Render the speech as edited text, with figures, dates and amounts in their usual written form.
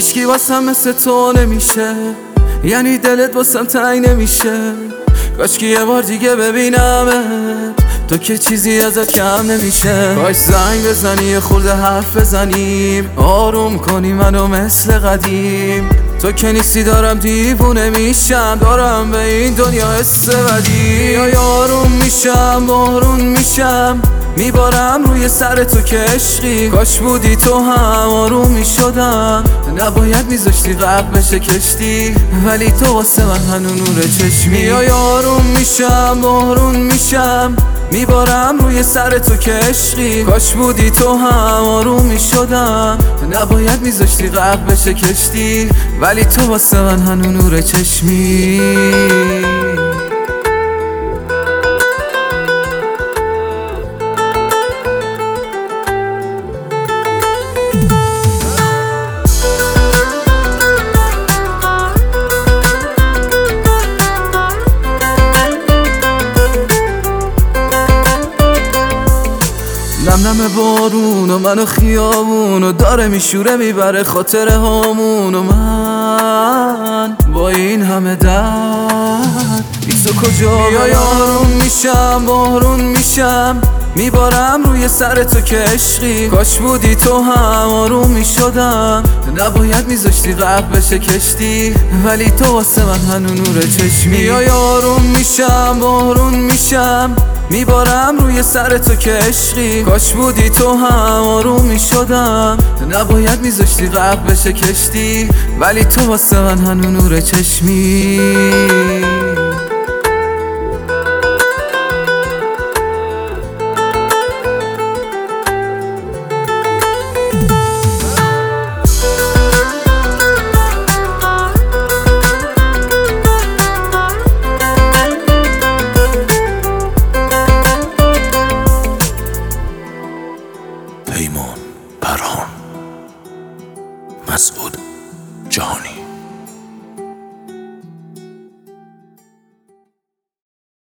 هیچکی واسم مثل تو نمیشه، یعنی دلت واسم تنگ نمیشه. کاشکی یه بار دیگه ببینمت، تو که چیزی ازت کم نمیشه. کاش زنگ بزنی یه خورده حرف بزنیم، آروم کنی منو مثل قدیم. تو که نیستی دارم دیوونه میشم، دارم به این دنیا حس بدی. یا آروم میشم بارون میشم، میبارم روی سر تو که عشقی. کاش بودی تو هم آروم میشدم، نباید میذاشتی غرق بشه کشتی، ولی تو واسه من هنو نور چشمی. یا آروم میشم بارون میشم، میبارم روی سر تو که عشقی. کاش بودی تو هم آروم میشدم، نباید میذاشتی غرق بشه کشتی، ولی تو واسه من هنو نور چشمی. نم نم بارون و منو خیابون و داره میشوره میبره خاطره هامون. و من با این همه درد بیزو کجا یا آروم میشم بارون میشم، میبارم روی سر تو که عشقی. کاش بودی تو هم آروم میشدم، نباید میذاشتی غرق بشه کشتی، ولی تو واسه من هنو نور چشمی. یا آروم میشم بارون میشم، میبارم روی سر تو که عشقی. کاش بودی تو هم آروم میشدم، نباید میذاشتی غرق بشه کشتی، ولی تو واسه من هنو نور چشمی. پیمان پرهان، مسعود جهانی.